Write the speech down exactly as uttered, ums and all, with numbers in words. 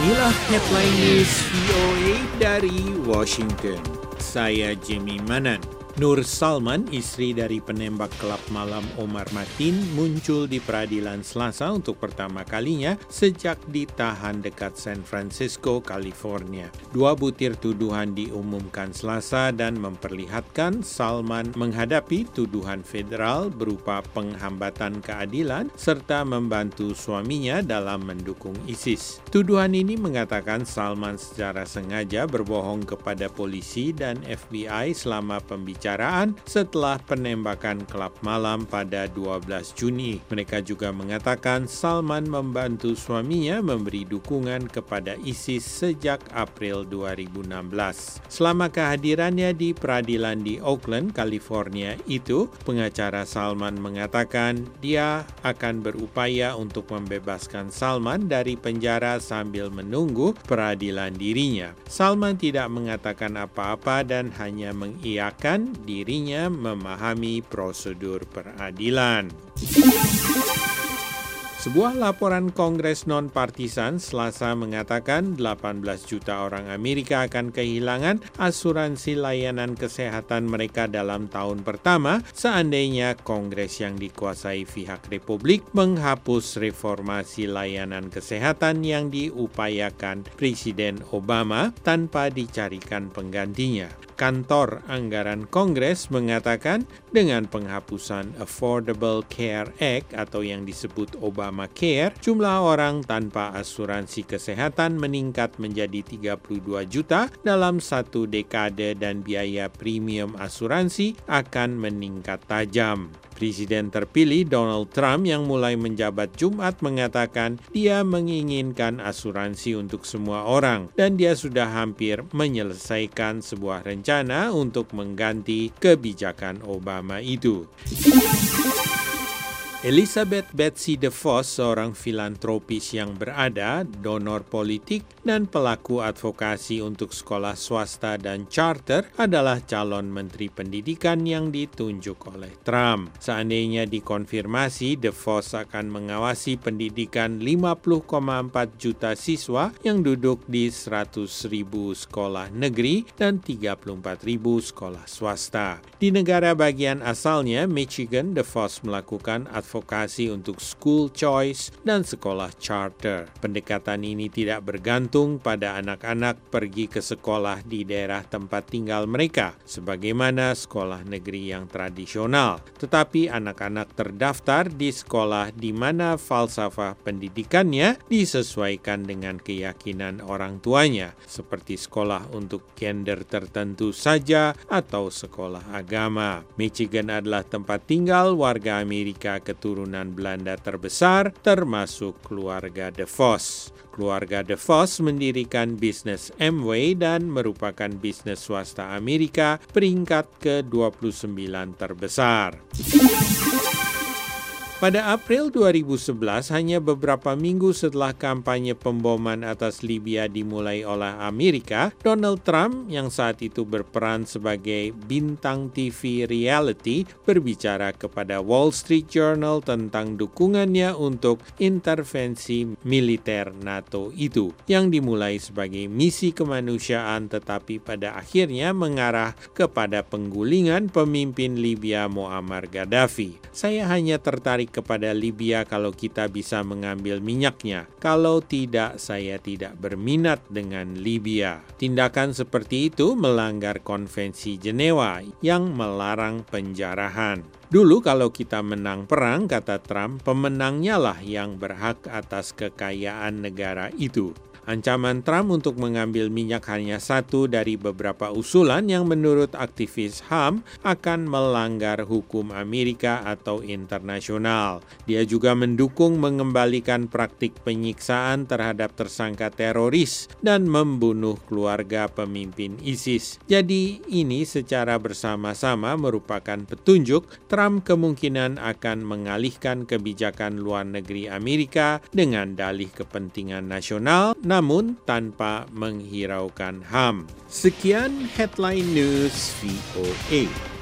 Inilah headline news V O A dari Washington. Saya Jimmy Manan. Nur Salman, istri dari penembak klub malam Omar Mateen, muncul di peradilan Selasa untuk pertama kalinya sejak ditahan dekat San Francisco, California. Dua butir tuduhan diumumkan Selasa dan memperlihatkan Salman menghadapi tuduhan federal berupa penghambatan keadilan serta membantu suaminya dalam mendukung ISIS. Tuduhan ini mengatakan Salman secara sengaja berbohong kepada polisi dan F B I selama pembicaraan setelah penembakan klub malam pada dua belas Juni. Mereka juga mengatakan Salman membantu suaminya memberi dukungan kepada ISIS sejak April dua ribu enam belas. Selama kehadirannya di peradilan di Oakland, California itu, pengacara Salman mengatakan dia akan berupaya untuk membebaskan Salman dari penjara sambil menunggu peradilan dirinya. Salman tidak mengatakan apa-apa dan hanya mengiyakan dirinya memahami prosedur peradilan. Sebuah laporan Kongres non-partisan Selasa mengatakan delapan belas juta orang Amerika akan kehilangan asuransi layanan kesehatan mereka dalam tahun pertama seandainya Kongres yang dikuasai pihak Republik menghapus reformasi layanan kesehatan yang diupayakan Presiden Obama tanpa dicarikan penggantinya. Kantor Anggaran Kongres mengatakan dengan penghapusan Affordable Care Act atau yang disebut Obamacare, jumlah orang tanpa asuransi kesehatan meningkat menjadi tiga puluh dua juta dalam satu dekade dan biaya premium asuransi akan meningkat tajam. Presiden terpilih Donald Trump yang mulai menjabat Jumat mengatakan dia menginginkan asuransi untuk semua orang dan dia sudah hampir menyelesaikan sebuah rencana untuk mengganti kebijakan Obama itu. Elizabeth Betsy DeVos, seorang filantropis yang berada, donor politik, dan pelaku advokasi untuk sekolah swasta dan charter adalah calon menteri pendidikan yang ditunjuk oleh Trump. Seandainya dikonfirmasi, DeVos akan mengawasi pendidikan lima puluh koma empat juta siswa yang duduk di seratus ribu sekolah negeri dan tiga puluh empat ribu sekolah swasta. Di negara bagian asalnya, Michigan, DeVos melakukan advokasi advokasi untuk school choice dan sekolah charter. Pendekatan ini tidak bergantung pada anak-anak pergi ke sekolah di daerah tempat tinggal mereka, sebagaimana sekolah negeri yang tradisional. Tetapi anak-anak terdaftar di sekolah di mana falsafah pendidikannya disesuaikan dengan keyakinan orang tuanya, seperti sekolah untuk gender tertentu saja atau sekolah agama. Michigan adalah tempat tinggal warga Amerika keturunan Belanda terbesar, termasuk keluarga DeVos. Keluarga DeVos mendirikan bisnis Amway dan merupakan bisnis swasta Amerika peringkat ke dua puluh sembilan terbesar. Pada April dua ribu sebelas, hanya beberapa minggu setelah kampanye pemboman atas Libya dimulai oleh Amerika, Donald Trump yang saat itu berperan sebagai bintang T V reality berbicara kepada Wall Street Journal tentang dukungannya untuk intervensi militer NATO itu, yang dimulai sebagai misi kemanusiaan tetapi pada akhirnya mengarah kepada penggulingan pemimpin Libya Muammar Gaddafi. Saya hanya tertarik kepada Libya kalau kita bisa mengambil minyaknya. Kalau tidak, saya tidak berminat dengan Libya. Tindakan seperti itu melanggar konvensi Jenewa yang melarang penjarahan. Dulu kalau kita menang perang, kata Trump, pemenangnya lah yang berhak atas kekayaan negara itu. Ancaman Trump untuk mengambil minyak hanya satu dari beberapa usulan yang menurut aktivis H A M akan melanggar hukum Amerika atau internasional. Dia juga mendukung mengembalikan praktik penyiksaan terhadap tersangka teroris dan membunuh keluarga pemimpin ISIS. Jadi ini secara bersama-sama merupakan petunjuk Trump kemungkinan akan mengalihkan kebijakan luar negeri Amerika dengan dalih kepentingan nasional, namun tanpa menghiraukan H A M. Sekian Headline News V O A.